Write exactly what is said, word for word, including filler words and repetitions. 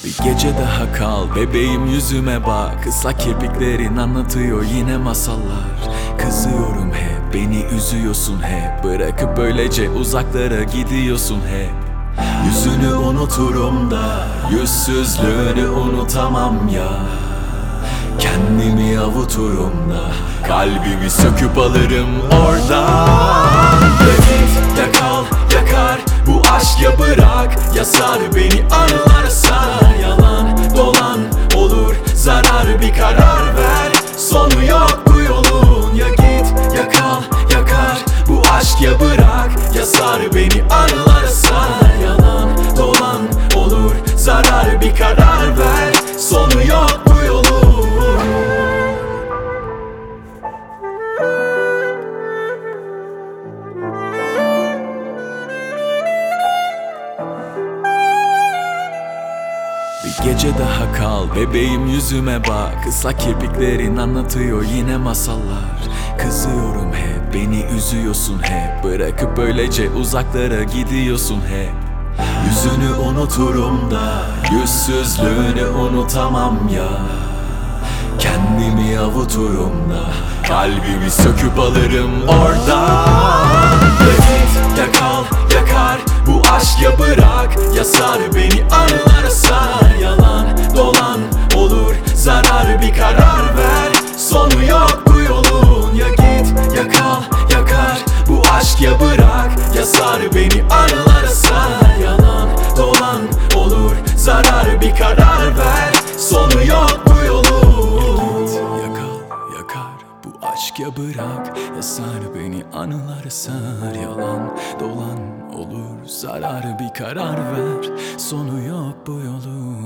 Bir gece daha kal bebeğim, yüzüme bak. Islak kirpiklerin anlatıyor yine masallar. Kızıyorum hep, beni üzüyorsun hep. Bırakıp böylece uzaklara gidiyorsun hep. Yüzünü unuturum da yüzsüzlüğünü unutamam ya. Kendimi avuturum da kalbimi söküp alırım oradan. Ya git ya kal yakar bu aşk, ya bırak ya sar beni anılara sar. Yalan dolan olur zarar, bir karar ver, sonu yok bu yolun. Ya git ya kal yakar bu aşk, ya bırak ya sar beni anılara sar. Yalan dolan olur zarar, bir karar ver, sonu yok bu yolun. Bir gece daha kal bebeğim, yüzüme bak. Islak kirpiklerin anlatıyor yine masallar. Kızıyorum hep, beni üzüyorsun hep. Bırakıp böylece uzaklara gidiyorsun hep. Yüzünü unuturum da yüzsüzlüğünü unutamam ya. Kendimi avuturum da kalbimi söküp alırım oradan. Ya git ya kal yakar bu aşk, ya bırak ya sar beni anılara sar. Yalan dolan olur zarar, bir karar ver, sonu yok bu yolun. Ya git ya kal yakar bu aşk, ya bırak ya sar beni anılara sar. Yalan dolan olur zarar, bir karar ver, sonu yok bu yolun. Ya kal yakar bu aşk, ya bırak ya sar beni anılara sar. Yalan dolan olur zarar, bir karar ver, sonu yok bu yolun.